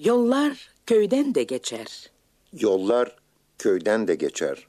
Yollar köyden de geçer. Yollar köyden de geçer.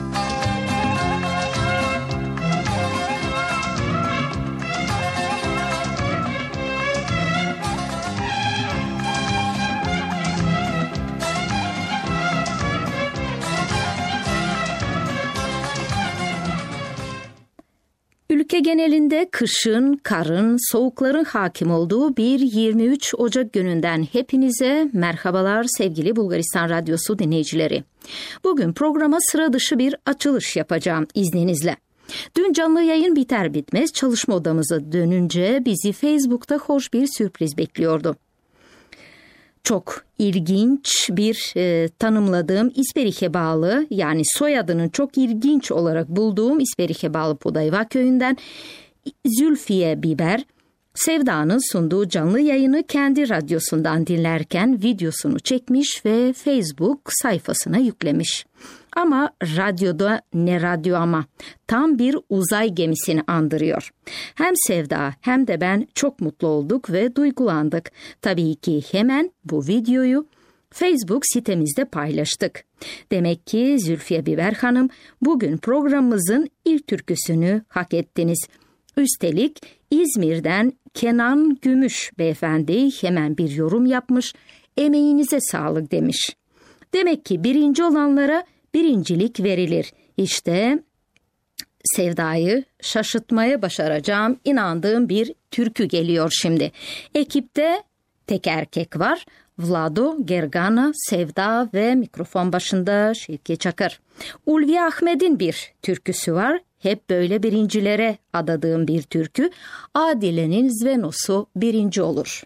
Ülke genelinde kışın, karın, soğukların hakim olduğu bir 23 Ocak gününden hepinize merhabalar sevgili Bulgaristan Radyosu dinleyicileri. Bugün programa sıra dışı bir açılış yapacağım izninizle. Dün canlı yayın biter bitmez çalışma odamıza dönünce bizi Facebook'ta hoş bir sürpriz bekliyordu. Çok ilginç bir tanımladığım İsperih'e bağlı, yani soyadının çok ilginç olarak bulduğum İsperih'e bağlı Podayva köyünden Zülfiye Biber, Sevda'nın sunduğu canlı yayını kendi radyosundan dinlerken videosunu çekmiş ve Facebook sayfasına yüklemiş. Ama radyoda ne radyo ama tam bir uzay gemisini andırıyor. Hem Sevda hem de ben çok mutlu olduk ve duygulandık. Tabii ki hemen bu videoyu Facebook sitemizde paylaştık. Demek ki Zülfiye Biber Hanım, bugün programımızın ilk türküsünü hak ettiniz. Üstelik İzmir'den Kenan Gümüş beyefendi hemen bir yorum yapmış, emeğinize sağlık demiş. Demek ki birinci olanlara birincilik verilir. İşte Sevda'yı şaşırtmaya başaracağım inandığım bir türkü geliyor şimdi. Ekipte tek erkek var. Vlado, Gergana, Sevda ve mikrofon başında Şevki Çakır. Ulvi Ahmet'in bir türküsü var. Hep böyle birincilere adadığım bir türkü. Adile'nin Zvenosu birinci olur.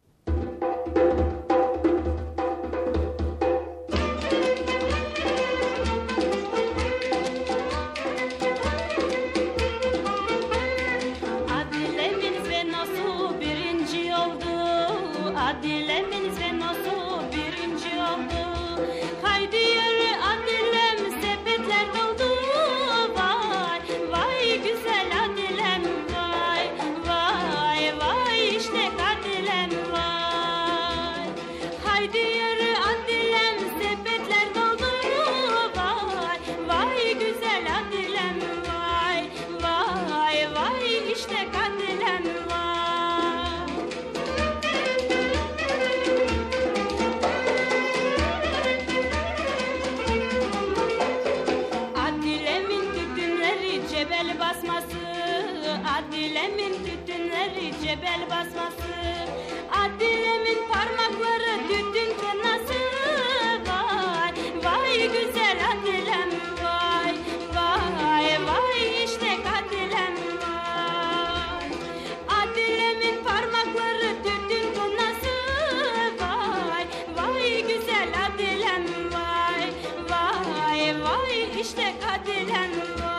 Bel basması, Adile'min parmakları tütün kınası. Vay, vay güzel Adilem vay, vay, vay işte Adilem vay. Adile'min parmakları tütün kınası. Vay, vay güzel Adilem vay, vay, vay işte Adilem vay.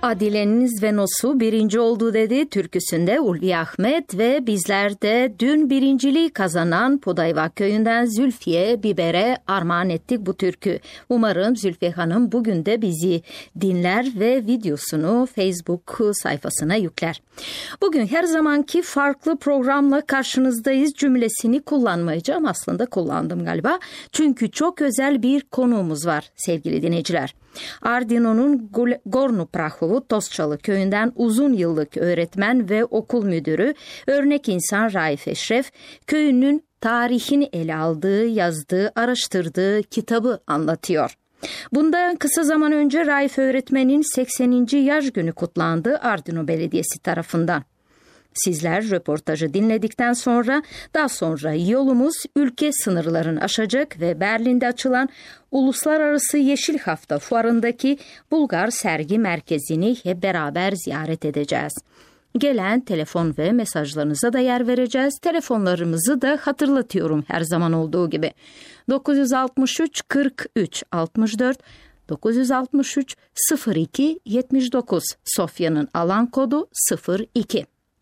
Adile'nin Venos'u birinci oldu dedi türküsünde Ulvi Ahmet ve bizler de dün birinciliği kazanan Podayva köyünden Zülfiye Biber'e armağan ettik bu türkü. Umarım Zülfiye Hanım bugün de bizi dinler ve videosunu Facebook sayfasına yükler. Bugün her zamanki farklı programla karşınızdayız cümlesini kullanmayacağım. Aslında kullandım galiba. Çünkü çok özel bir konuğumuz var sevgili dinleyiciler. Ardino'nun Gornu Prahovu Tozçalı köyünden uzun yıllık öğretmen ve okul müdürü, örnek insan Raif Eşref, köyünün tarihini ele aldığı, yazdığı, araştırdığı kitabı anlatıyor. Bundan kısa zaman önce Raif öğretmenin 80. yaş günü kutlandı Ardino Belediyesi tarafından. Sizler röportajı dinledikten sonra daha sonra yolumuz ülke sınırlarını aşacak ve Berlin'de açılan Uluslararası Yeşil Hafta Fuarı'ndaki Bulgar Sergi Merkezi'ni hep beraber ziyaret edeceğiz. Gelen telefon ve mesajlarınıza da yer vereceğiz. Telefonlarımızı da hatırlatıyorum her zaman olduğu gibi. 963 43 64 963 02 79 Sofya'nın alan kodu 02.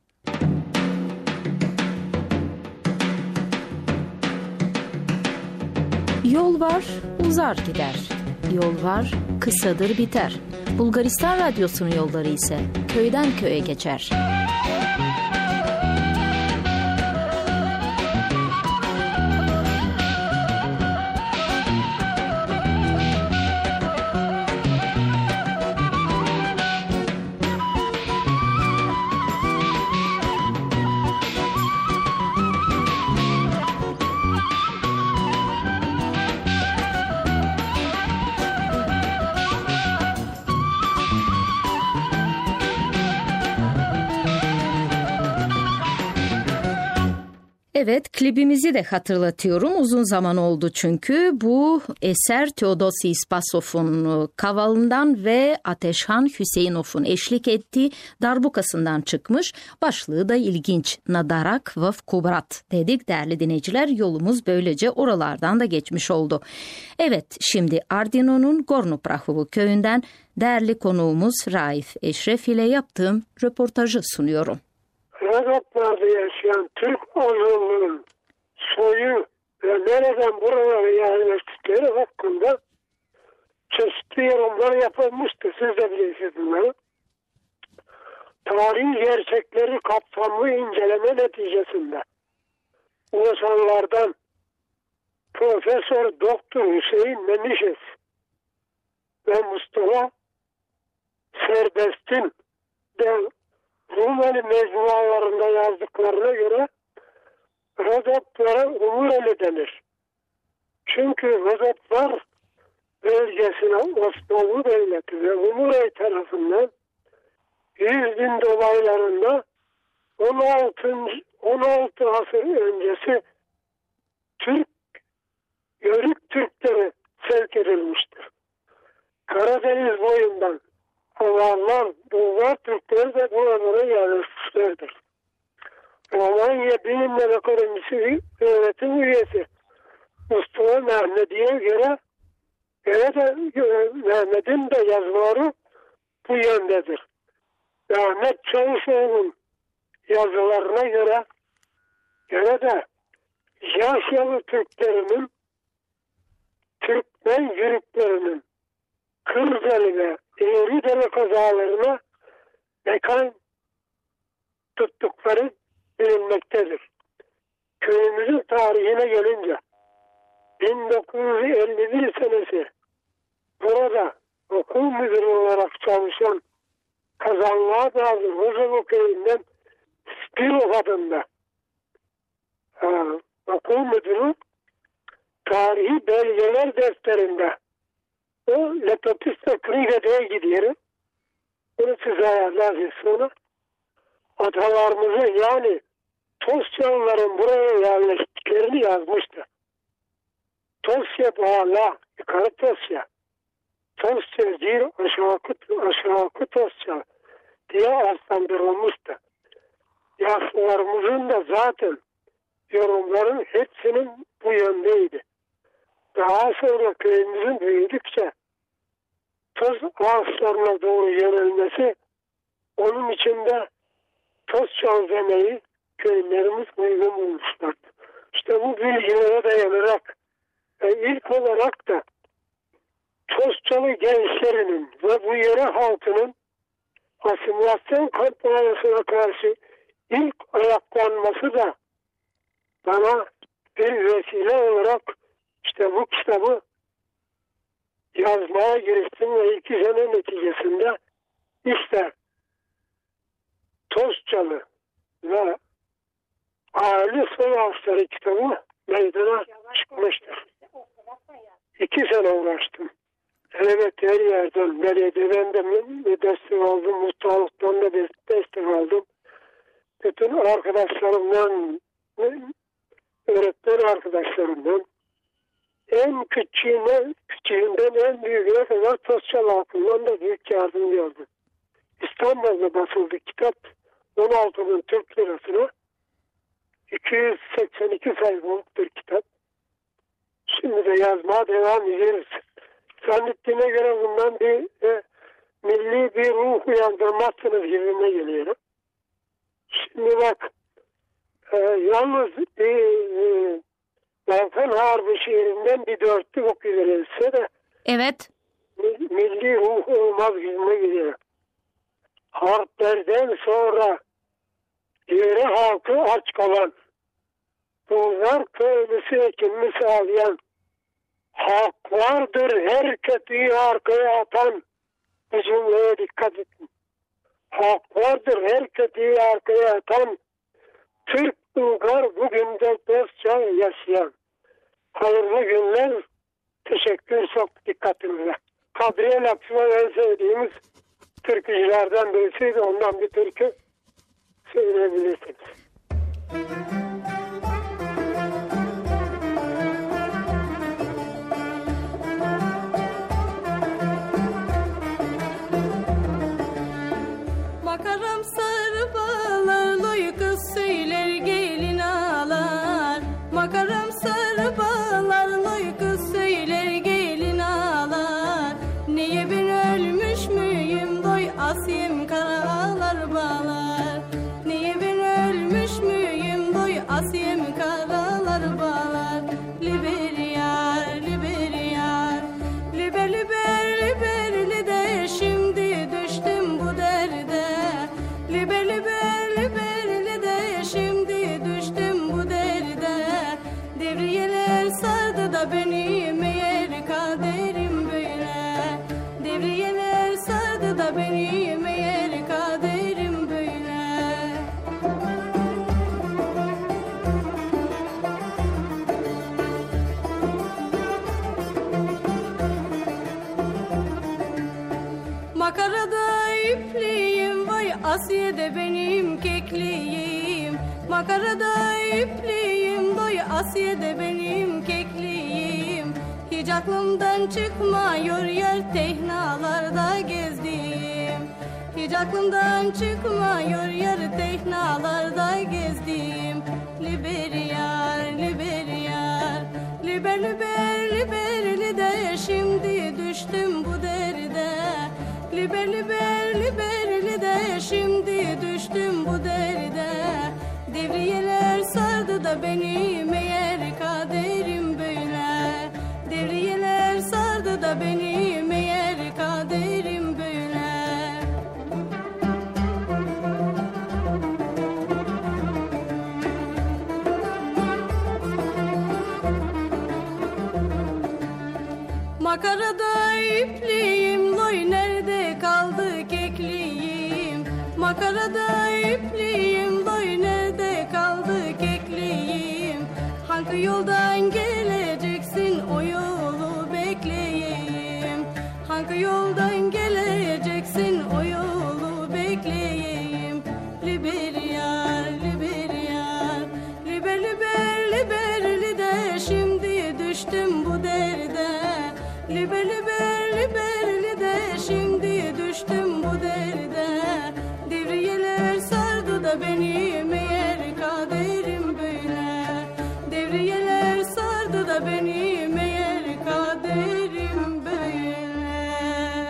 Yol var, uzar gider. Yol var, kısadır biter. Bulgaristan Radyosu'nun yolları ise köyden köye geçer. Evet, klibimizi de hatırlatıyorum. Uzun zaman oldu çünkü. Bu eser Teodosi Spasov'un kavalından ve Ateşhan Hüseyinov'un eşlik ettiği darbukasından çıkmış. Başlığı da ilginç. Nadarak ve Kubrat dedik değerli dinleyiciler. Yolumuz böylece oralardan da geçmiş oldu. Evet, şimdi Ardino'nun Gornu Prahovu köyünden değerli konuğumuz Raif Eşref ile yaptığım röportajı sunuyorum. Rodoplarda yaşayan Türk azınlığının soyu ve nereden buralara yerleştikleri hakkında çeşitli yorumlar yapılmıştı. Siz de bilirsiniz bunları. Tarihi gerçekleri kapsamlı inceleme neticesinde ulusallardan Profesör Doktor Hüseyin Menişes ve Mustafa Serbest'in de Rumeli mecmualarında yazdıklarına göre Rodoplara Umureli denir. Çünkü Rodoplar bölgesine Osmanlı Devleti ve Umurey tarafından 100.000 dolaylarında 16 asır öncesi Yörük Türkleri sevk edilmiştir. Karadeniz boyundan Avarlar, Bulgar Türkleri de buralara yerleşmişlerdir. Romanya Bilimler Akademisi öğretim üyesi Mustafa Mehmedi'ye göre Mehmet'in de yazıları bu yöndedir. Ahmet Çavuşoğlu'nun yazılarına göre de Yaşyalı Türklerinin, Türkmen Yörüklerinin Kırgeli ve Eğridere kazalarına mekan tuttukları bilinmektedir. Köyümüzün tarihine gelince 1951 senesi burada okul müdürü olarak çalışan Kazanlığa Dağlı Huzulu köyünden Spirov adında okul müdürü tarihi belgeler defterinde o Letopista Krige'de gidiyor. Bunu size ayarlar sonra. Atalarımızın yani Tosyalıların buraya yerleştiklerini yazmıştı. Tosya bağla, yukarı Tosya. Tosya değil, aşağı Tosya diye adlandırılmıştı. Yaşlılarımızın da zaten yorumların hepsinin bu yöndeydi. Daha sonra köyümüzün büyüdükçe toz ağaçlarına doğru yönelmesi, onun içinde toz çözlemeyi köylerimiz uygun bulmuşlar. İşte bu bilgilere dayanarak ilk olarak da Tozçalı gençlerinin ve bu yöre halkının asimilasyon kampanyasına karşı ilk ayaklanması da bana bir vesile olarak işte bu kitabı yazmaya giriştim ve 2 sene neticesinde işte Tozçalı ve Aile Soy Ağaçları kitabı meydana çıkmıştır. 2 sene uğraştım. Evet, her yerden, belediyeden de destek aldım, muhtarlıktan da destek aldım. Bütün arkadaşlarımdan, öğretmen arkadaşlarımdan, en küçüğünden en büyüğüne kadar Tozçalı halkından da büyük yardım gördüm. İstanbul'da basıldı kitap 16.000 Türk lirasına, 282 sayfalık bir kitap. Şimdi de yazmaya devam ediyoruz. Zannettiğime göre bundan milli bir ruh uyandırmazsınız gibime geliyor. Şimdi bak, yalnız Balkan Harbi şiirinden bir 4'lük okuyabilirse de evet, milli ruh olmaz gibime geliyor. Harplerden sonra yöre halkı aç kalan, bunlar köylüsü ekimini sağlayan, halk vardır her kötüyü arkaya atan, bu cümleye dikkat edin. Halk vardır her kötüyü arkaya atan, Türk Bulgar bugün de dostça yaşayan. Hayırlı günler, teşekkür, çok dikkatinize. Kadriye Lafı'na en sevdiğimiz türkücülerden birisiydi, ondan bir türkü söyleyebilirsiniz. Makaram sarı bağlar, loy kız söyler gelin ağlar. Makaram sarı bağlar, loy kız söyler gelin ağlar. Niye ben ölmüş müyüm, doy asiyem karalar bağlar. Niye ben ölmüş müyüm, doy asiyem karalar bağlar. Liber yar, liber yar, liber liber liber lider, şimdi düştüm bu derde. Liber liber liber lider, şimdi düştüm bu derde. Devriyeler sardı da beni, meğer kaderim böyle. Devriyeler sardı da beni, meğer kaderim böyle. Makarada ipliyim, vay Asiye'de benim kekliyim. Makarada ipliyim, vay Asiye'de benim kekliyim. Hiç aklımdan çıkmıyor yer tehnalarda gezdiğim. Hiç aklımdan çıkmıyor yer tehnalarda gezdiğim. Liber yar, liber yar, liber liber liber lider, şimdi düştüm bu derde. Liber liber liber lider, şimdi düştüm bu derde. Devriyeler sardı da beni, meğer kaderim böyle. Devriyeler sardı da beni, meğer kaderim böyle. Makarada ipliyim, loy nerede kaldı kekliyim. Makarada ipliyim, loy nerede kaldı kekliyim. Hangi yoldan geleceksin, o yolu bekleyeyim. Hangi yoldan geleceksin, o yolu bekleyeyim. Liber yar, liber yar, liber liber liber lider, şimdi düştüm bu derde. Liber liber liber lider, şimdi düştüm bu derde. Devriyeler sardı da beni, meğer kaderim böyle. Devriyeler sardı da beni, meğer kaderim böyle.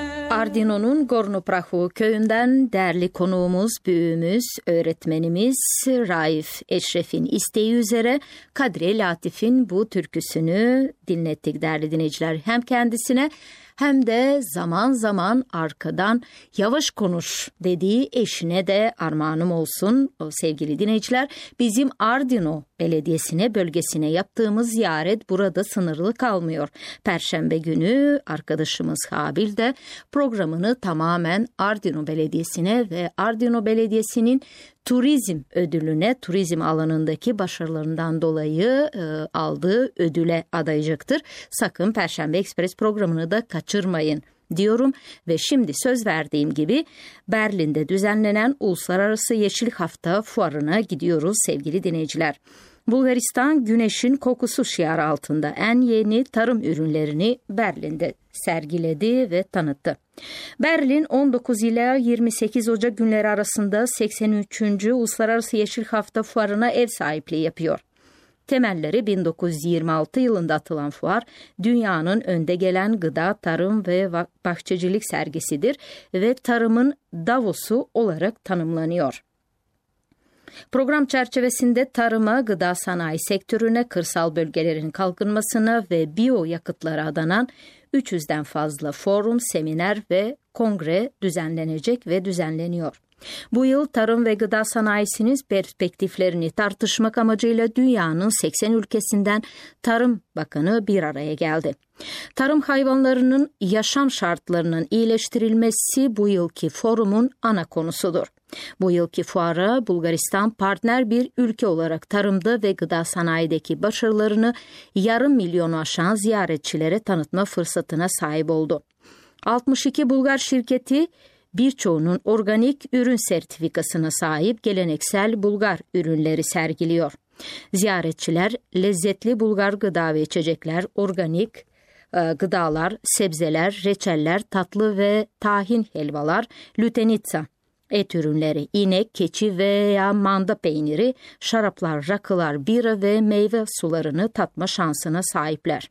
Ardino'nun Gornoprahu köyünden değerli konuğumuz, büyüğümüz, öğretmenimiz Raif Eşref'in isteği üzere Kadri Latif'in bu türküsünü dinlettik değerli dinleyiciler. Hem kendisine hem de zaman zaman arkadan yavaş konuş dediği eşine de armağanım olsun sevgili dinleyiciler. Bizim Ardino Belediyesi'ne, bölgesine yaptığımız ziyaret burada sınırlı kalmıyor. Perşembe günü arkadaşımız Habil de programını tamamen Ardino Belediyesi'ne ve Ardino Belediyesi'nin turizm ödülüne, turizm alanındaki başarılarından dolayı aldığı ödüle adayacaktır. Sakın Perşembe Ekspres programını da kaçırmayın diyorum ve şimdi söz verdiğim gibi Berlin'de düzenlenen Uluslararası Yeşil Hafta fuarına gidiyoruz sevgili dinleyiciler. Bulgaristan güneşin kokusu şiarı altında en yeni tarım ürünlerini Berlin'de sergiledi ve tanıttı. Berlin 19 ila 28 Ocak günleri arasında 83. Uluslararası Yeşil Hafta fuarına ev sahipliği yapıyor. Temelleri 1926 yılında atılan fuar, dünyanın önde gelen gıda, tarım ve bahçecilik sergisidir ve tarımın Davos'u olarak tanımlanıyor. Program çerçevesinde tarıma, gıda sanayi sektörüne, kırsal bölgelerin kalkınmasına ve biyo yakıtlara adanan 300'den fazla forum, seminer ve kongre düzenlenecek ve düzenleniyor. Bu yıl tarım ve gıda sanayisinin perspektiflerini tartışmak amacıyla dünyanın 80 ülkesinden Tarım Bakanı bir araya geldi. Tarım hayvanlarının yaşam şartlarının iyileştirilmesi bu yılki forumun ana konusudur. Bu yılki fuara Bulgaristan partner bir ülke olarak tarımda ve gıda sanayideki başarılarını 500.000'u aşan ziyaretçilere tanıtma fırsatına sahip oldu. 62 Bulgar şirketi birçoğunun organik ürün sertifikasına sahip geleneksel Bulgar ürünleri sergiliyor. Ziyaretçiler lezzetli Bulgar gıda ve içecekler, organik gıdalar, sebzeler, reçeller, tatlı ve tahin helvalar, lütenitsa, et ürünleri, inek, keçi veya manda peyniri, şaraplar, rakılar, bira ve meyve sularını tatma şansına sahipler.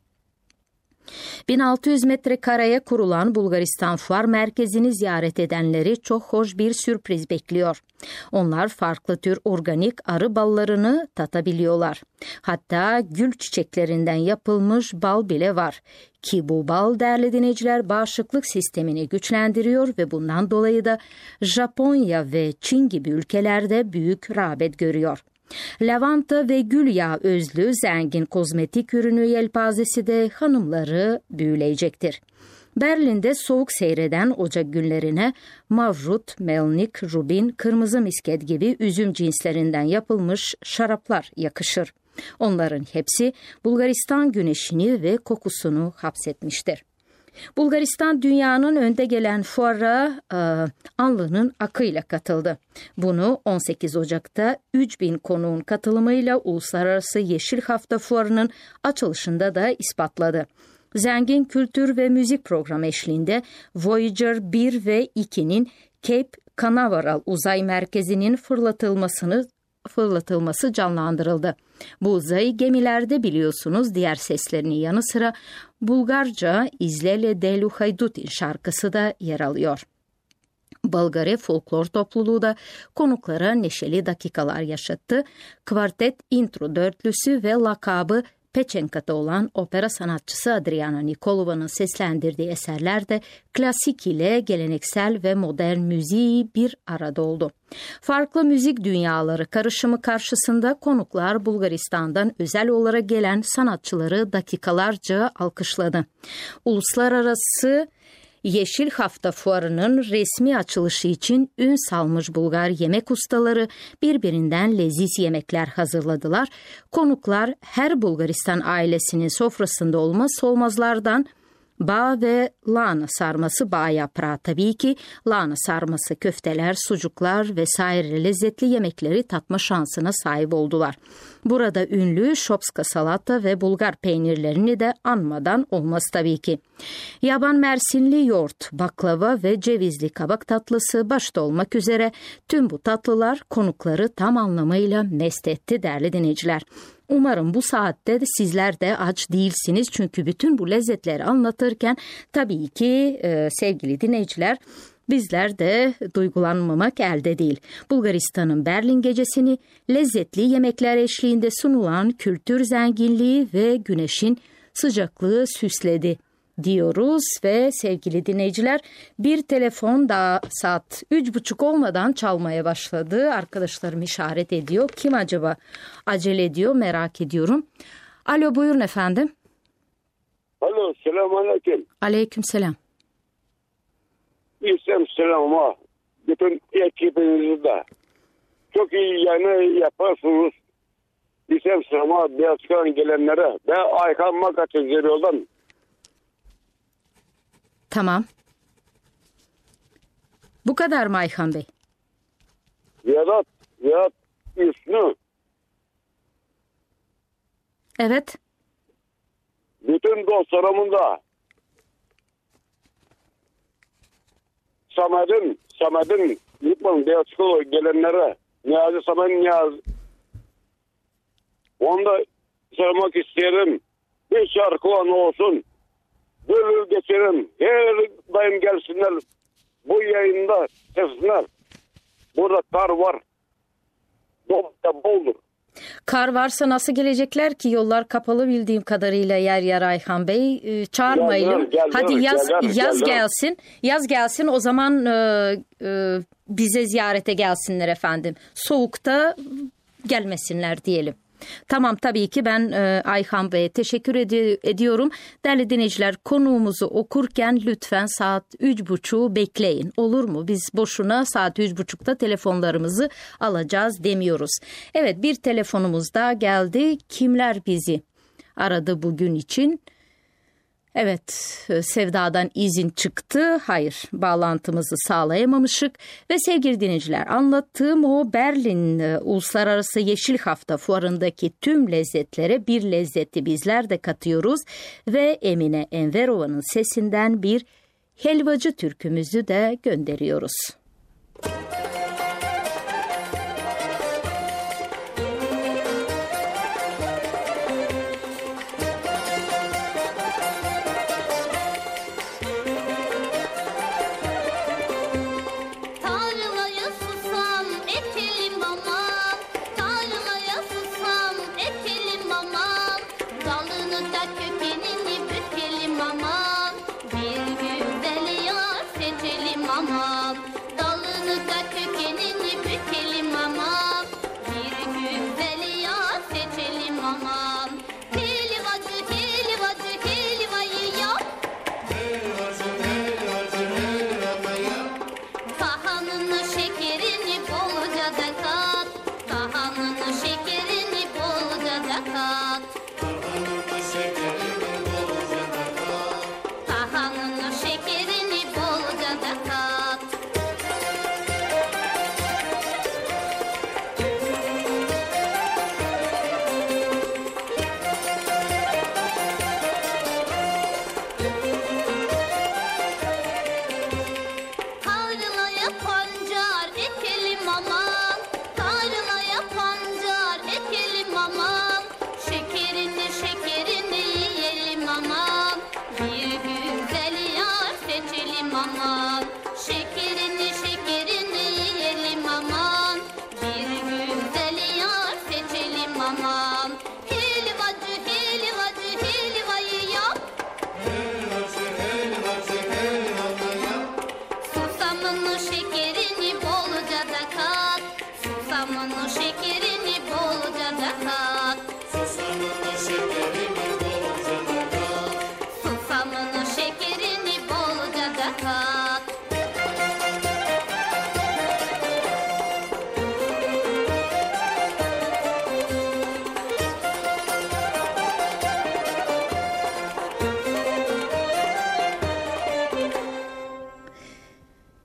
1600 metrekareye kurulan Bulgaristan Fuar Merkezi'ni ziyaret edenleri çok hoş bir sürpriz bekliyor. Onlar farklı tür organik arı ballarını tatabiliyorlar. Hatta gül çiçeklerinden yapılmış bal bile var. Ki bu bal değerli dinleyiciler bağışıklık sistemini güçlendiriyor ve bundan dolayı da Japonya ve Çin gibi ülkelerde büyük rağbet görüyor. Lavanta ve gül yağı özlü zengin kozmetik ürünü yelpazesi de hanımları büyüleyecektir. Berlin'de soğuk seyreden Ocak günlerine Mavrut, Melnik, Rubin, kırmızı misket gibi üzüm cinslerinden yapılmış şaraplar yakışır. Onların hepsi Bulgaristan güneşini ve kokusunu hapsetmiştir. Bulgaristan dünyanın önde gelen fuara alnının akıyla katıldı. Bunu 18 Ocak'ta 3000 konuğun katılımıyla Uluslararası Yeşil Hafta Fuarı'nın açılışında da ispatladı. Zengin kültür ve müzik programı eşliğinde Voyager 1 ve 2'nin Cape Canaveral uzay merkezinin fırlatılması canlandırıldı. Bu uzay gemilerde biliyorsunuz diğer seslerinin yanı sıra Bulgarca İzlele Delu Haydutin şarkısı da yer alıyor. Bulgari folklor topluluğu da konuklara neşeli dakikalar yaşattı. Kvartet intro dörtlüsü ve lakabı Peçenka'da olan opera sanatçısı Adriana Nikolova'nın seslendirdiği eserler de klasik ile geleneksel ve modern müziği bir arada oldu. Farklı müzik dünyaları karışımı karşısında konuklar Bulgaristan'dan özel olarak gelen sanatçıları dakikalarca alkışladı. Uluslararası Yeşil Hafta Fuarı'nın resmi açılışı için ün salmış Bulgar yemek ustaları birbirinden leziz yemekler hazırladılar. Konuklar her Bulgaristan ailesinin sofrasında olmazsa olmazlardan bağ ve lahana sarması, bağ yaprağı tabii ki, lahana sarması, köfteler, sucuklar vesaire lezzetli yemekleri tatma şansına sahip oldular. Burada ünlü şopska salata ve Bulgar peynirlerini de anmadan olmaz tabii ki. Yaban mersinli yoğurt, baklava ve cevizli kabak tatlısı başta olmak üzere tüm bu tatlılar konukları tam anlamıyla mest etti değerli dinleyiciler. Umarım bu saatte de sizler de aç değilsiniz. Çünkü bütün bu lezzetleri anlatırken tabii ki sevgili dinleyiciler, bizler de duygulanmamak elde değil. Bulgaristan'ın Berlin gecesini lezzetli yemekler eşliğinde sunulan kültür zenginliği ve güneşin sıcaklığı süsledi diyoruz ve sevgili dinleyiciler, bir telefon daha saat 3.30 olmadan çalmaya başladı. Arkadaşlarım işaret ediyor. Kim acaba acele ediyor, merak ediyorum. Alo, buyurun efendim. Alo, selamünaleyküm. Aleykümselam. İstem selamı. Bütün ekibinizi de çok iyi yani yaparsınız. İstem selamı Beyazkı'dan gelenlere ve Aykan Makat'ı yoldan. Tamam. Bu kadar mı Ayhan Bey? Vedat Üstünü. Evet. Bütün dostlarımın da Samet'in lütfen Beyazkı'ya gelenlere Niyazi. Onu da söylemek isterim. Bir şarkı olsun. Bölür geçerim. Her daim gelsinler. Bu yayında sesler. Burada kar var. Boldur. Kar varsa nasıl gelecekler ki? Yollar kapalı bildiğim kadarıyla yer yer Ayhan Bey. Çağırmayalım. Hadi yaz gelsin. Yaz gelsin, o zaman bize ziyarete gelsinler efendim. Soğukta gelmesinler diyelim. Tamam, tabii ki ben Ayhan Bey'e teşekkür ediyorum. Değerli dinleyiciler, konuğumuzu okurken lütfen saat 3.30'u bekleyin. Olur mu? Biz boşuna saat 3.30'da telefonlarımızı alacağız demiyoruz. Evet, bir telefonumuz daha geldi. Kimler bizi aradı bugün için? Evet, Sevda'dan izin çıktı. Hayır, bağlantımızı sağlayamamışık. Ve sevgili dinleyiciler, anlattığım o Berlin Uluslararası Yeşil Hafta Fuarı'ndaki tüm lezzetlere bir lezzeti bizler de katıyoruz. Ve Emine Enverova'nın sesinden bir helvacı türkümüzü de gönderiyoruz.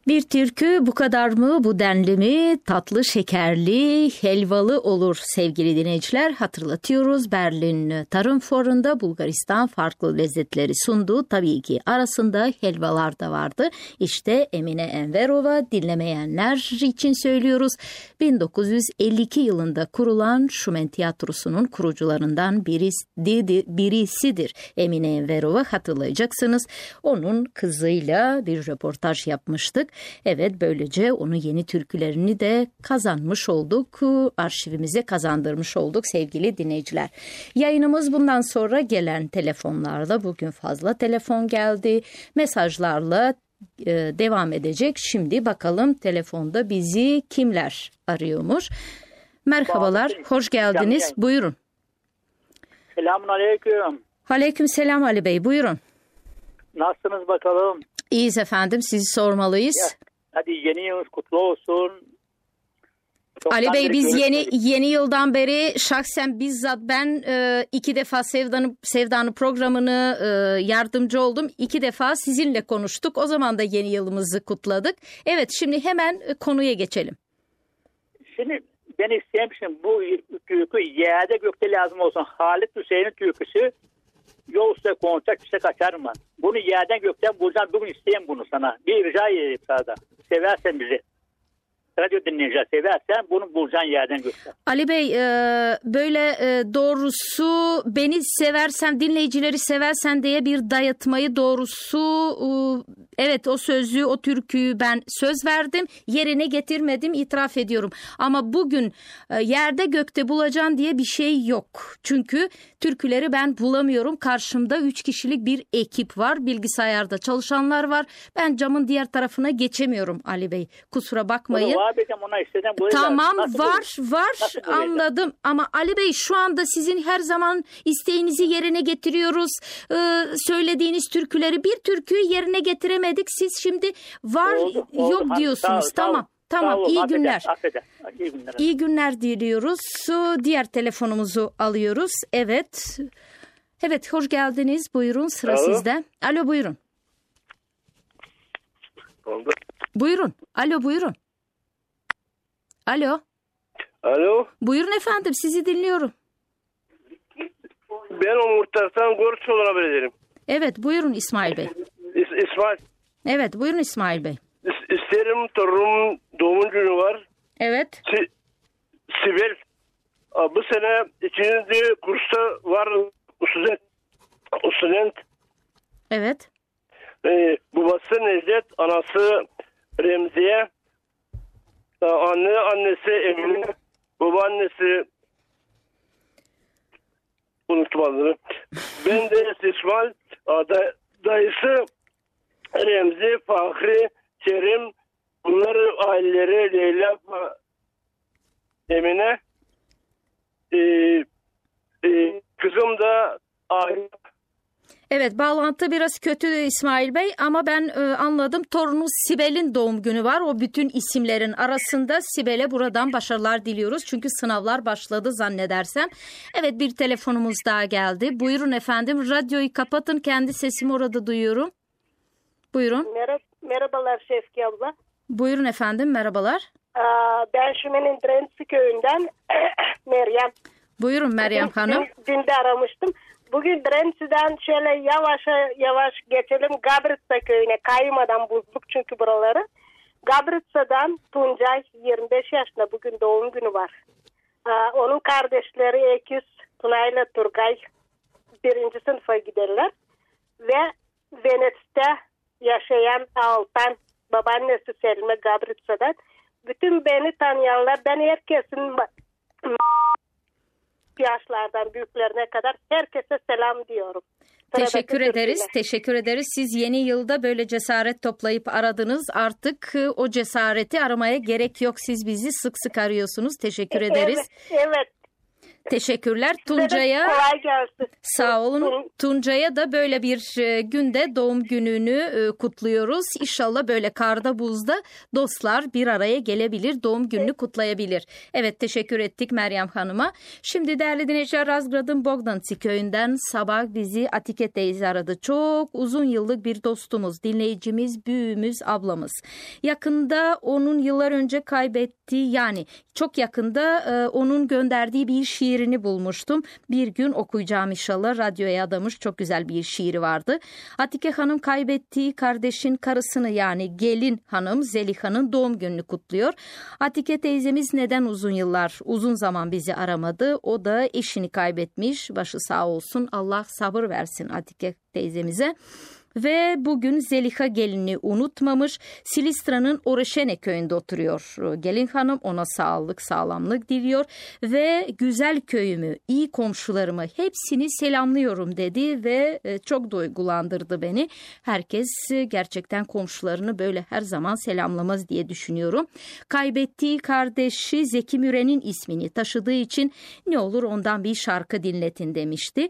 Bir türkü bu kadar mı, bu denli mi, tatlı, şekerli, helvalı olur sevgili dinleyiciler. Hatırlatıyoruz, Berlin Tarım Fuarı'nda Bulgaristan farklı lezzetleri sundu. Tabii ki arasında helvalar da vardı. İşte Emine Enverova, dinlemeyenler için söylüyoruz. 1952 yılında kurulan Şumen Tiyatrosu'nun kurucularından birisidir Emine Enverova, hatırlayacaksınız. Onun kızıyla bir röportaj yapmıştık. Evet, böylece onun yeni türkülerini de kazanmış olduk. Arşivimize kazandırmış olduk sevgili dinleyiciler. Yayınımız bundan sonra gelen telefonlarla, bugün fazla telefon geldi, mesajlarla devam edecek. Şimdi bakalım telefonda bizi kimler arıyormuş. Merhabalar, hoş geldiniz. Buyurun. Selamun aleyküm. Aleyküm selam Ali Bey, buyurun. Nasılsınız bakalım? İyiyiz efendim, sizi sormalıyız. Ya, hadi yeni yılınız kutlu olsun. Ali Bey, biz yeni yıldan beri şahsen bizzat ben 2 defa Sevda'nın programını yardımcı oldum. 2 defa sizinle konuştuk. O zaman da yeni yılımızı kutladık. Evet, şimdi hemen konuya geçelim. Şimdi ben istemişim bu türkü yerde gökte lazım olsun. Halit Hüseyin'in türküsü yol üstüne konuşacak işte kaçar mı? Bunu yerden gökten bulacağım. Bugün isteyeyim bunu sana. Bir rica edeyim sana. Seversen bizi. Radyo dinleyiciler, seversen bunu bulacaksın yerden gökten. Ali Bey, böyle doğrusu beni seversen, dinleyicileri seversen diye bir dayatmayı doğrusu evet, o sözü, o türküyü ben söz verdim, yerine getirmedim, itiraf ediyorum. Ama bugün yerde gökte bulacaksın diye bir şey yok. Çünkü türküleri ben bulamıyorum. Karşımda 3 kişilik bir ekip var. Bilgisayarda çalışanlar var. Ben camın diğer tarafına geçemiyorum Ali Bey. Kusura bakmayın. Tamam, var anladım ama Ali Bey, şu anda sizin her zaman isteğinizi yerine getiriyoruz. Söylediğiniz türküleri, bir türküyü yerine getiremedik. Siz şimdi var oldu. Yok diyorsunuz. Tamam. İyi günler. İyi günler diliyoruz. Diğer telefonumuzu alıyoruz. Evet, hoş geldiniz. Buyurun, sıra sizde. Alo, buyurun. Oldu. Buyurun. Alo, buyurun. Alo. Buyurun efendim, sizi dinliyorum. Ben o muhtarsan görüş olabilirim. Evet, buyurun İsmail Bey. İsmail. Evet, buyurun İsmail Bey. İsterim, torunum doğum günü var. Evet. Sibel. Bu sene 2. kursta var. Student. Evet. Babası Necdet, anası Remziye. Annesi Emine, babaannesi unuttum adını. Ben de İsmail, dayısı Remzi, Fahri, Kerim, bunlar aileleri Leyla, Emine, kızım da aile. Evet, bağlantı biraz kötü İsmail Bey ama ben anladım. Torunumuz Sibel'in doğum günü var. O bütün isimlerin arasında Sibel'e buradan başarılar diliyoruz. Çünkü sınavlar başladı zannedersem. Evet, bir telefonumuz daha geldi. Buyurun efendim, radyoyu kapatın, kendi sesimi orada duyuyorum. Buyurun. Merhabalar Şefki abla. Buyurun efendim, merhabalar. Ben Şumen'in Drensi köyünden Meryem. Buyurun Meryem Hanım. Dün de aramıştım. Bugün Drensi'den şöyle yavaş geçelim Gabritsa köyüne, kaymadan bulduk çünkü buraları. Gabritsa'dan Tuncay 25 yaşında, bugün doğum günü var. Onun kardeşleri Ekiz, Tunay'la Turgay 1. sınıfa giderler. Ve Venedik'te yaşayan Altan, babaannesi Selime Gabritsa'dan. Bütün beni tanıyanlar, ben herkesin yaşlardan büyüklerine kadar herkese selam diyorum. Teşekkür ederiz. Siz yeni yılda böyle cesaret toplayıp aradınız. Artık o cesareti aramaya gerek yok. Siz bizi sık sık arıyorsunuz. Teşekkür ederiz. Evet. Teşekkürler Tuncay'a. Kolay gelsin. Sağ olun. Tuncay'a da böyle bir günde doğum gününü kutluyoruz. İnşallah böyle karda buzda dostlar bir araya gelebilir, doğum gününü kutlayabilir. Evet, teşekkür ettik Meryem Hanım'a. Şimdi değerli dinleyiciler, Razgrad'ın Bogdanci köyünden sabah bizi Atike teyze aradı. Çok uzun yıllık bir dostumuz, dinleyicimiz, büyüğümüz, ablamız. Yakında onun yıllar önce kaybettiği, yani çok yakında onun gönderdiği bir şiirini bulmuştum. Bir gün okuyacağım inşallah. Radyoya adamış çok güzel bir şiiri vardı. Atike Hanım kaybettiği kardeşin karısını, yani gelin hanım Zeliha'nın doğum gününü kutluyor. Atike teyzemiz neden uzun zaman bizi aramadı? O da eşini kaybetmiş. Başı sağ olsun. Allah sabır versin Atike teyzemize. Ve bugün Zeliha gelini unutmamış. Silistra'nın Oreşene köyünde oturuyor. Gelin hanım ona sağlık, sağlamlık diliyor ve güzel köyümü, iyi komşularımı hepsini selamlıyorum dedi ve çok duygulandırdı beni. Herkes gerçekten komşularını böyle her zaman selamlamaz diye düşünüyorum. Kaybettiği kardeşi Zeki Müren'in ismini taşıdığı için ne olur ondan bir şarkı dinletin demişti.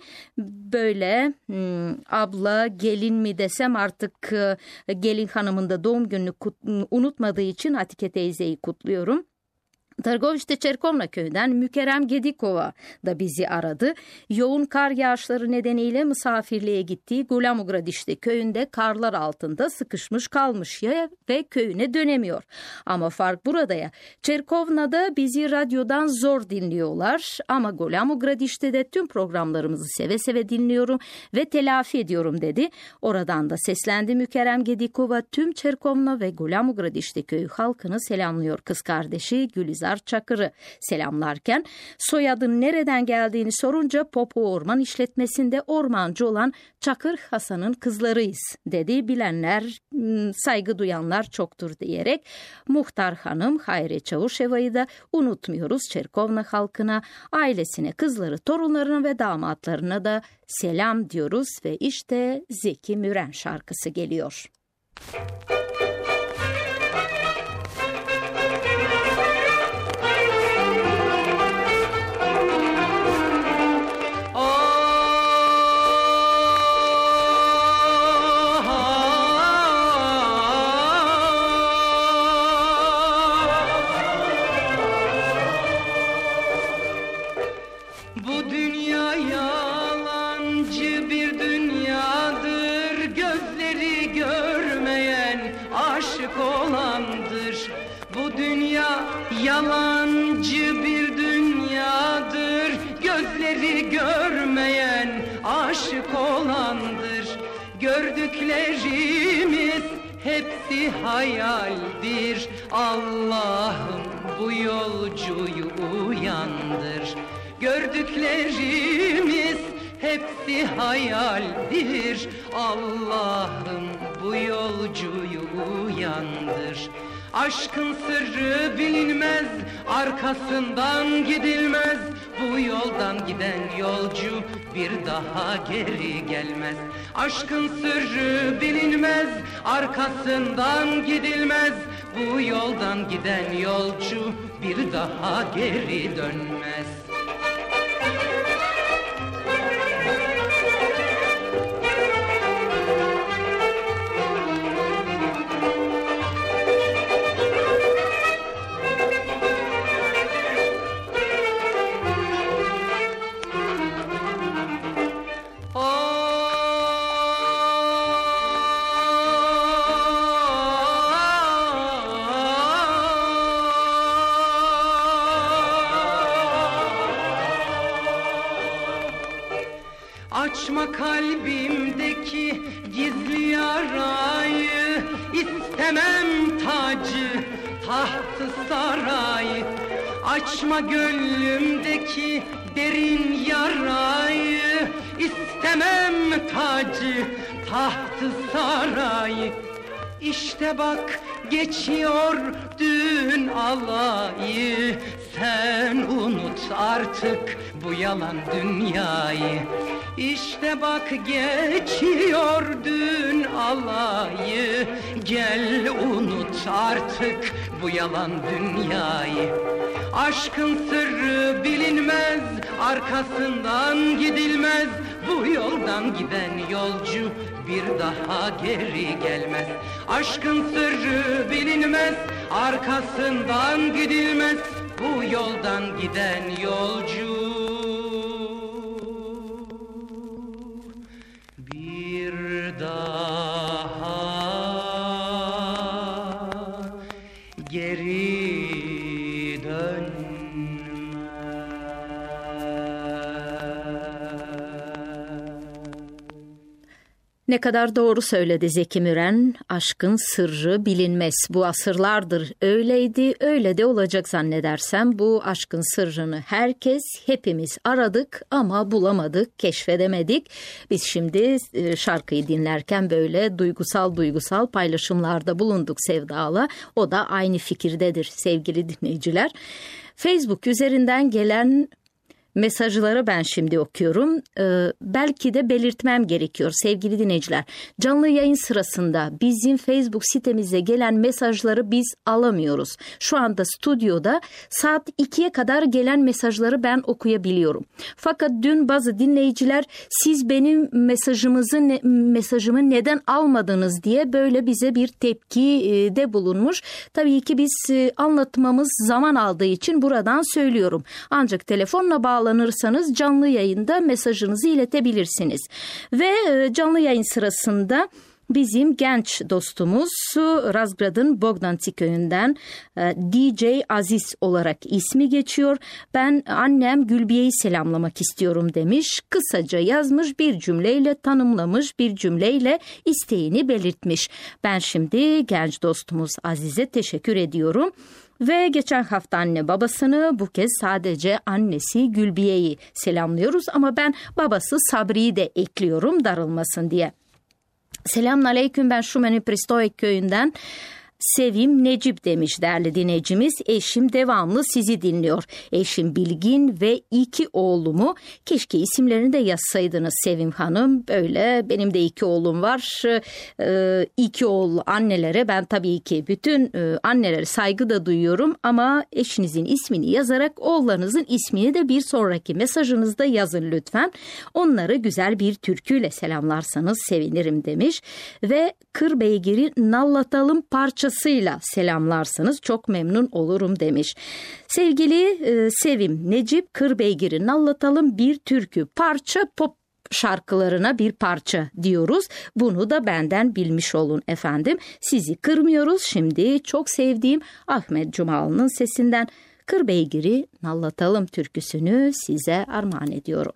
Böyle abla, gelin mi desem artık, gelin hanımın da doğum gününü unutmadığı için Atike teyzeyi kutluyorum. Targoviç'te Çerkovna köyünden Mükerrem Gedikova da bizi aradı. Yoğun kar yağışları nedeniyle misafirliğe gittiği Gulamugradişte köyünde karlar altında sıkışmış kalmış ya ve köyüne dönemiyor. Ama fark burada ya. Çerkovna'da bizi radyodan zor dinliyorlar ama Gulamugradişte de tüm programlarımızı seve seve dinliyorum ve telafi ediyorum dedi. Oradan da seslendi Mükerrem Gedikova, tüm Çerkovna ve Gulamugradişte köyü halkını selamlıyor. Kız kardeşi Gülizar Çakır'ı selamlarken soyadın nereden geldiğini sorunca Popo Orman işletmesinde ormancı olan Çakır Hasan'ın kızlarıyız dedi. Bilenler, saygı duyanlar çoktur diyerek Muhtar Hanım Hayri Çavuşeva'yı da unutmuyoruz. Çerkovna halkına, ailesine, kızları, torunlarına ve damatlarına da selam diyoruz ve işte Zeki Müren şarkısı geliyor. Yalancı bir dünyadır, gözleri görmeyen aşık olandır. Gördüklerimiz hepsi hayaldir. Allah'ım bu yolcuyu uyandır. Gördüklerimiz hepsi hayaldir. Allah'ım bu yolcuyu uyandır. Aşkın sırrı bilinmez, arkasından gidilmez. Bu yoldan giden yolcu bir daha geri gelmez. Aşkın sırrı bilinmez, arkasından gidilmez. Bu yoldan giden yolcu bir daha geri dönmez. Açma kalbimdeki gizli yarayı, istemem tacı, tahtı sarayı. Açma gönlümdeki derin yarayı, istemem tacı, tahtı sarayı. İşte bak geçiyor dün alayı, sen unut artık bu yalan dünyayı. İşte bak geçiyor dün alayı, gel unut artık bu yalan dünyayı. Aşkın sırrı bilinmez, arkasından gidilmez. Bu yoldan giden yolcu bir daha geri gelmez. Aşkın sırrı bilinmez, arkasından gidilmez. Bu yoldan giden yolcu bir daha geri dönmez. Ne kadar doğru söyledi Zeki Müren. Aşkın sırrı bilinmez. Bu asırlardır öyleydi, öyle de olacak zannedersem. Bu aşkın sırrını herkes, hepimiz aradık ama bulamadık, keşfedemedik. Biz şimdi şarkıyı dinlerken böyle duygusal paylaşımlarda bulunduk Sevda'la. O da aynı fikirdedir sevgili dinleyiciler. Facebook üzerinden gelen mesajları ben şimdi okuyorum. Belki de belirtmem gerekiyor sevgili dinleyiciler. Canlı yayın sırasında bizim Facebook sitemize gelen mesajları biz alamıyoruz. Şu anda stüdyoda saat 2'ye kadar gelen mesajları ben okuyabiliyorum. Fakat dün bazı dinleyiciler siz benim mesajımı neden almadınız diye böyle bize bir tepkide bulunmuş. Tabii ki biz anlatmamız zaman aldığı için buradan söylüyorum. Ancak telefonla bağlanırsanız canlı yayında mesajınızı iletebilirsiniz. Ve canlı yayın sırasında bizim genç dostumuz Razgrad'ın Bogdanci köyünden DJ Aziz olarak ismi geçiyor. Ben annem Gülbiye'yi selamlamak istiyorum demiş. Kısaca yazmış, bir cümleyle tanımlamış, bir cümleyle isteğini belirtmiş. Ben şimdi genç dostumuz Aziz'e teşekkür ediyorum. Ve geçen hafta anne babasını, bu kez sadece annesi Gülbiye'yi selamlıyoruz. Ama ben babası Sabri'yi de ekliyorum darılmasın diye. Selamünaleyküm, ben Şumeni Pristoyek köyünden Sevim Necip demiş değerli dinleyicimiz. Eşim devamlı sizi dinliyor. Eşim Bilgin ve 2 oğlumu. Keşke isimlerini de yazsaydınız Sevim Hanım. Böyle benim de 2 oğlum var. 2 oğul annelere ben tabii ki bütün annelere saygı da duyuyorum. Ama eşinizin ismini yazarak oğullarınızın ismini de bir sonraki mesajınızda yazın lütfen. Onları güzel bir türküyle selamlarsanız sevinirim demiş. Ve Kır Beygir'i Nallatalım parçasıyla selamlarsanız çok memnun olurum demiş. Sevgili Sevim Necip, Kır Beygir'i Nallatalım bir türkü, parça, pop şarkılarına bir parça diyoruz. Bunu da benden bilmiş olun efendim. Sizi kırmıyoruz. Şimdi çok sevdiğim Ahmet Cumalı'nın sesinden Kır Beygir'i Nallatalım türküsünü size armağan ediyorum.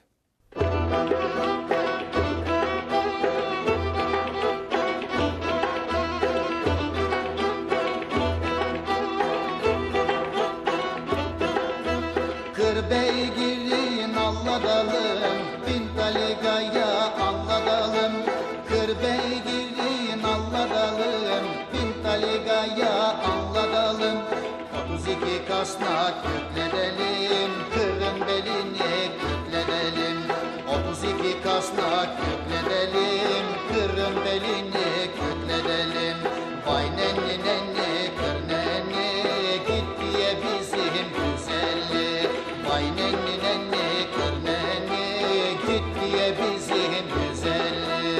Kır Beygir'i Nallatalım, bin taligaya Nallatalım. Kır Beygir'i Nallatalım, bin taligaya Nallatalım. 32 kasnak yükledelim, kırın belini yükledelim. 32 kasnak yükledelim, kırın belini yükledelim. Vay nenni nenni kır nenni, git diye bizim güzelli. Vay nenni nenni kır nenni, git diye bizim güzelli.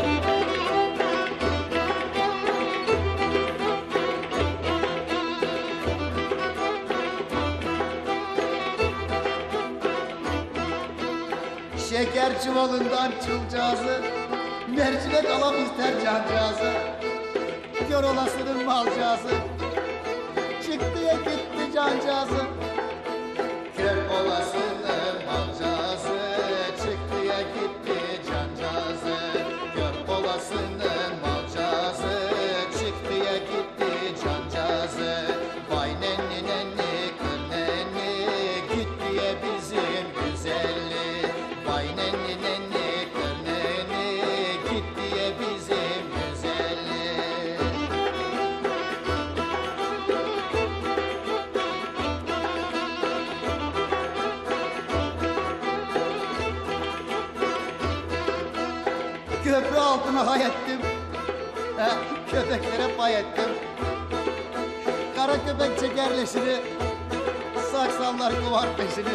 Şeker çuvalından çulcağızı, mercimek alam ister cancağızı. Kör olasının malcağızı, çıktı ya gitti cancağızı. Kör olasının malcağızı, çıktı ya gitti cancağızı. Kör olasının malcağızı, çıktı ya gitti cancağızı. Vay nenni nenni kır nenni, gitti ya bizim güzelli. Vay nenni nenni kır nenni, gitti ya bizim güzelli. Köprü altına hay ettim, köpeklere pay ettim. Kara köpek çekerleşini saksanlar kovar peşini.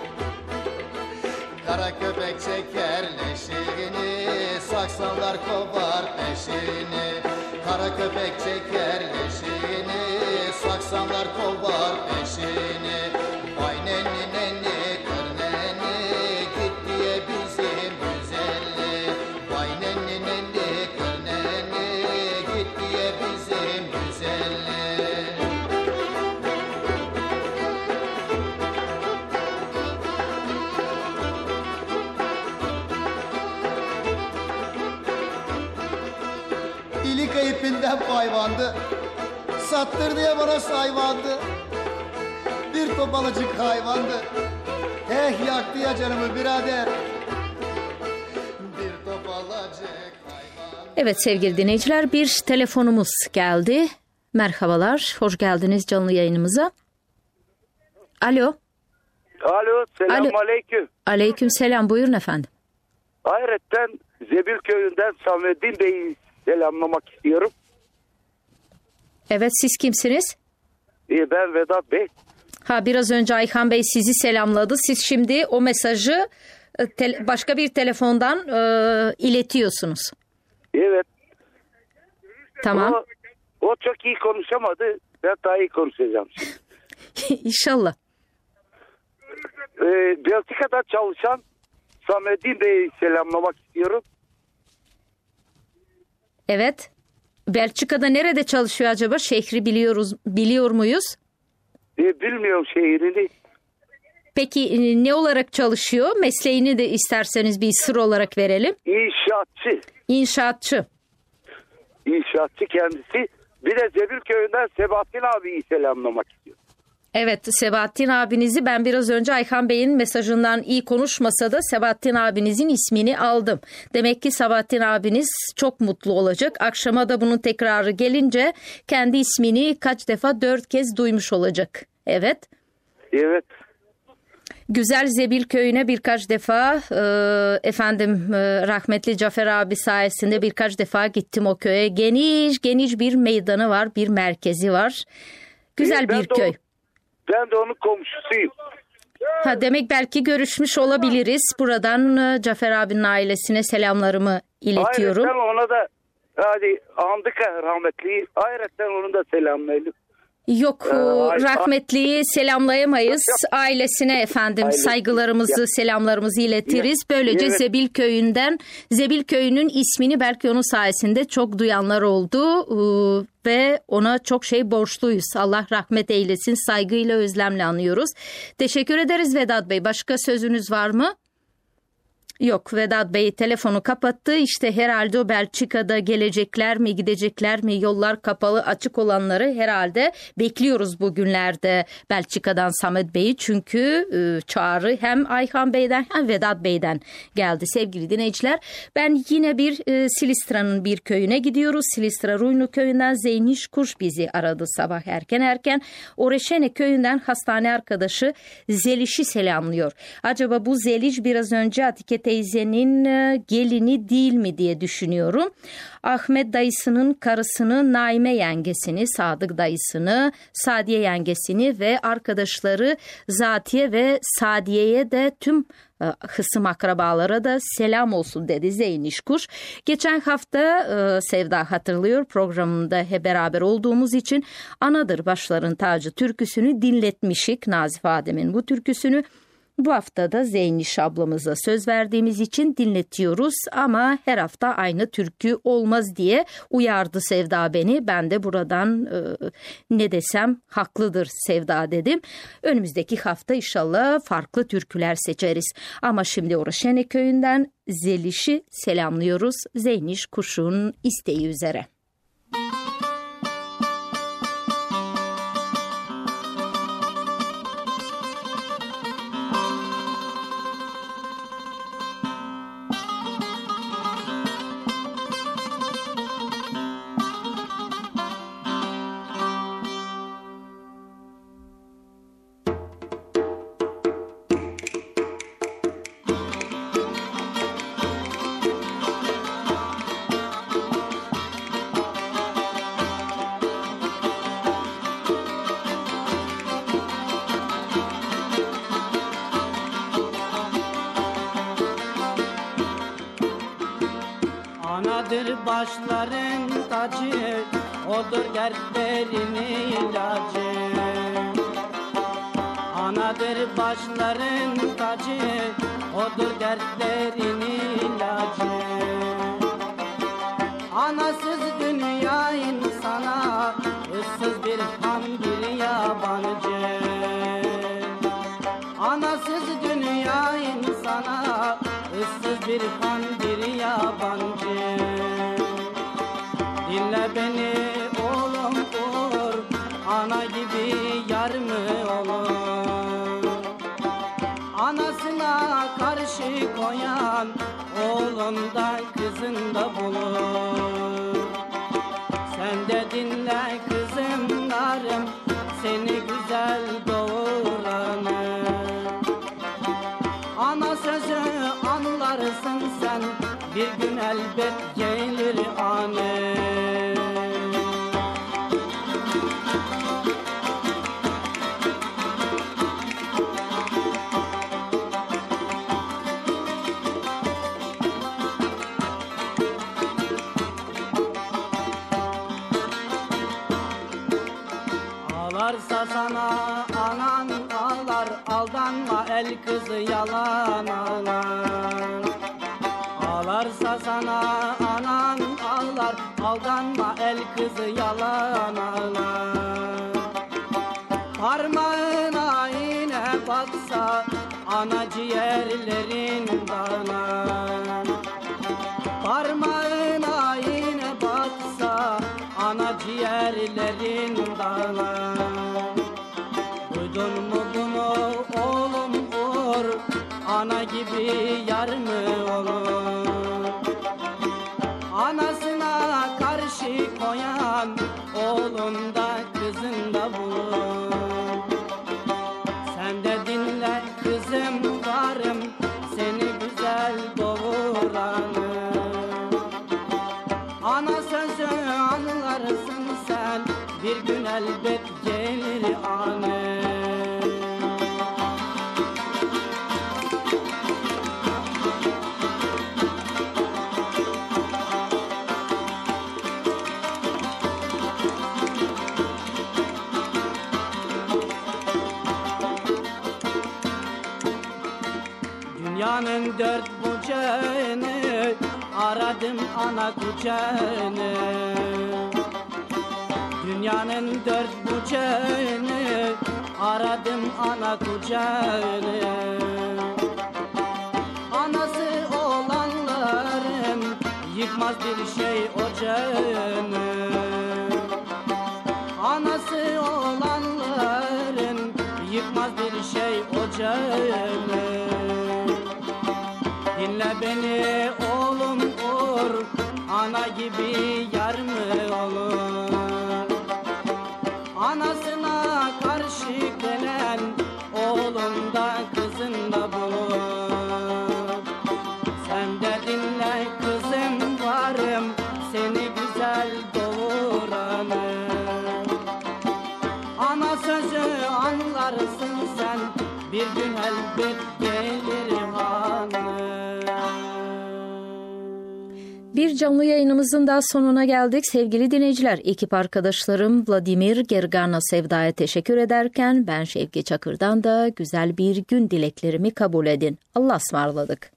Kara köpek çeker leşini, saksanlar kovar peşini. Kara köpek çeker leşini, saksanlar kovar peşini. Vay nenni nenni kır nenni, git diye bizim güzelli. Vay nenni nenni kır nenni, git diye bizim güzelli. İlika ipinden payvandı, sattır diye bana sayvandı. Bir topalıcık hayvandı, yaktı ya canımı birader. Bir topalıcık hayvandı. Evet sevgili dinleyiciler, bir telefonumuz geldi. Merhabalar, hoş geldiniz canlı yayınımıza. Alo. Alo, selamünaleyküm. Aleyküm selam, buyurun efendim. Hayretten Zebil köyünden Samettin Bey'i selamlamak istiyorum. Evet, siz kimsiniz? Ben Vedat Bey. Biraz önce Ayhan Bey sizi selamladı. Siz şimdi o mesajı başka bir telefondan iletiyorsunuz. Evet. Tamam. O çok iyi konuşamadı. Ben daha iyi konuşacağım şimdi. İnşallah. Belçika'da çalışan Samettin Bey'i selamlamak istiyorum. Evet. Belçika'da nerede çalışıyor acaba? Şehri biliyor muyuz? Bilmiyorum şehrini. Peki ne olarak çalışıyor? Mesleğini de isterseniz bir sır olarak verelim. İnşaatçı. İnşaatçı kendisi. Bir de Zebil köyünden Sebahattin abiyi selamlamak istiyorum. Evet, Sebahattin abinizi ben biraz önce Ayhan Bey'in mesajından iyi konuşmasa da Sebahattin abinizin ismini aldım. Demek ki Sebahattin abiniz çok mutlu olacak. Akşama da bunun tekrarı gelince kendi ismini kaç defa 4 kez duymuş olacak. Evet. Evet. Güzel Zebil köyüne birkaç defa rahmetli Cafer abi sayesinde birkaç defa gittim o köye. Geniş bir meydanı var, bir merkezi var. Güzel bir köy. Ben de onun komşusuyum. Demek belki görüşmüş olabiliriz. Buradan Cafer abinin ailesine selamlarımı iletiyorum. Ayrıca ona da andık rahmetliyi. Ayrıca onu da selamlayalım. Yok, rahmetliyi selamlayamayız. Ailesine saygılarımızı, selamlarımızı iletiriz. Böylece evet. Zebil köyünün ismini belki onun sayesinde çok duyanlar oldu ve ona çok şey borçluyuz. Allah rahmet eylesin. Saygıyla, özlemle anıyoruz. Teşekkür ederiz Vedat Bey. Başka sözünüz var mı? Yok, Vedat Bey telefonu kapattı. İşte herhalde o Belçika'da gelecekler mi, gidecekler mi, yollar kapalı, açık olanları herhalde bekliyoruz bugünlerde Belçika'dan Samet Bey'i. Çünkü çağrı hem Ayhan Bey'den hem Vedat Bey'den geldi sevgili dinleyiciler. Ben yine bir Silistra'nın bir köyüne gidiyoruz. Silistra Ruynu köyünden Zeyniş Kuş bizi aradı sabah erken. Oreşene köyünden hastane arkadaşı Zeliş'i selamlıyor. Acaba bu Zeliş biraz önce Atike teyzenin gelini değil mi diye düşünüyorum. Ahmet dayısının karısını, Naime yengesini, Sadık dayısını, Sadiye yengesini ve arkadaşları Zatiye ve Sadiye'ye de tüm hısım akrabalara da selam olsun dedi Zeyniş Kuş. Geçen hafta Sevda hatırlıyor programında hep beraber olduğumuz için Anadır Başların Tacı türküsünü dinletmişik. Nazif Adem'in bu türküsünü. Bu hafta da Zeyniş ablamıza söz verdiğimiz için dinletiyoruz ama her hafta aynı türkü olmaz diye uyardı Sevda beni. Ben de buradan ne desem haklıdır Sevda dedim. Önümüzdeki hafta inşallah farklı türküler seçeriz. Ama şimdi Oraşene köyünden Zeliş'i selamlıyoruz Zeyniş Kuş'un isteği üzere. Anadır başların tacı, odur dertlerin ilacı. Anadır başların tacı, odur dertlerin ilacı. Anasız dünya insana, ıssız bir han bir yabancı. Anasız dünya insana, ıssız bir han bir yabancı. Dinle beni oğlum Uğur, ana gibi yar mı olur? Anasına karşı koyan, oğlunda kızında bulur. Sen de dinle kızım narım, seni güzel doğuranı. Ana sözü anlarsın sen, bir gün elbet gelir anı. Ağlarsa sana anan ağlar, aldanma el kızı yalan ağlar. Ağlarsa sana anan ağlar, aldanma el kızı yalan ağlar. Parmağına iğne batsa, ana ciğerlerin dağlar. Parmağına iğne batsa, ana ciğerlerin dağlar. Duydun mu bunu oğlum Uğur, ana gibi yar mı olur? Anasına karşı koyan, oğlunda kızında bulur. Sen de dinle kızım varım, seni güzel doğuranı. Ana sözü anlarsın sen, bir gün elbet gelir anı. Dünyanın dört bucağını aradım ana kucağını. Dünyanın dört bucağını aradım ana kucağını. Anası olanların yıkmaz bir şey ocağını. Anası olanların yıkmaz bir şey ocağını. Dinle beni oğlum Uğur, ana gibi yar mı olur? Anasına karşı gelen, oğlunda kızında bulur. Sen de dinle kızım varım, seni güzel doğuranı. Ana sözü anlarsın sen, bir gün elbet gelir hanım. Bir canlı yayınımızın da sonuna geldik sevgili dinleyiciler. Ekip arkadaşlarım Vladimir Gergana Sevda'ya teşekkür ederken ben Şevki Çakır'dan da güzel bir gün dileklerimi kabul edin. Allah'a ısmarladık.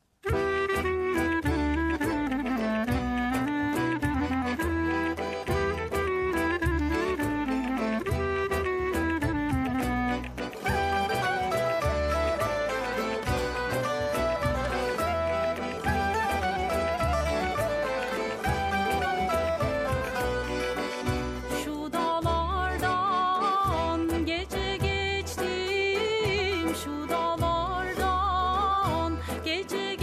Gece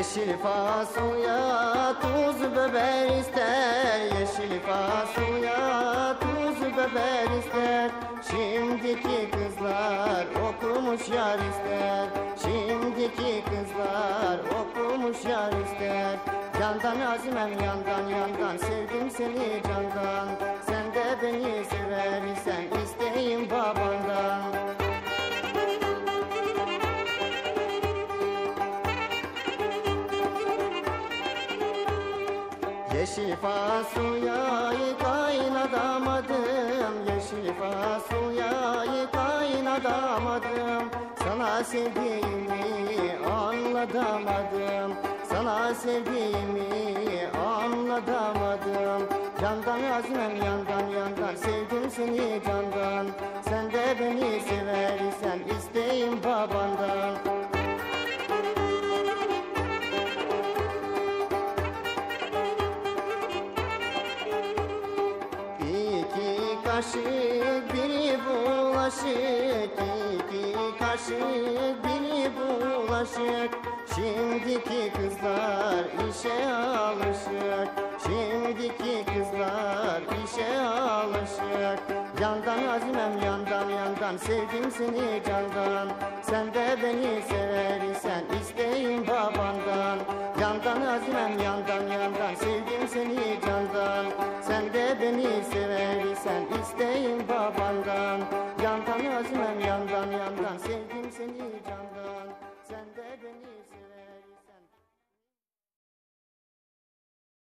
Yeşil fasulye tuz biber ister, yeşil fasulye tuz biber ister. Şimdiki kızlar okumuş yar ister, şimdiki kızlar okumuş yar ister. Yandan azimem yandan yandan, sevdim seni candan. Sen de beni seversen isteyim babandan. Yeşil fasulyeyi kaynatamadım, yeşil fasulyeyi kaynatamadım. Sana sevdiğimi anlatamadım, sana sevdiğimi anlatamadım. Yandan azmem yandan yandan, sevdim seni candan. Sen de beni seversen isteyim babandan. Kaşık biri bulaşık, iki kaşık biri bulaşık. Şimdiki kızlar işe alışık, şimdiki kızlar işe alışık. Yandan azmem yandan yandan, sevdim seni candan. Sen de beni seversen isteyim babandan. Yandan azmem yandan yandan, sevdim seni candan. Sen de beni seversen isteyim babandan. Yandan azmem yandan yandan, sevdim seni candan.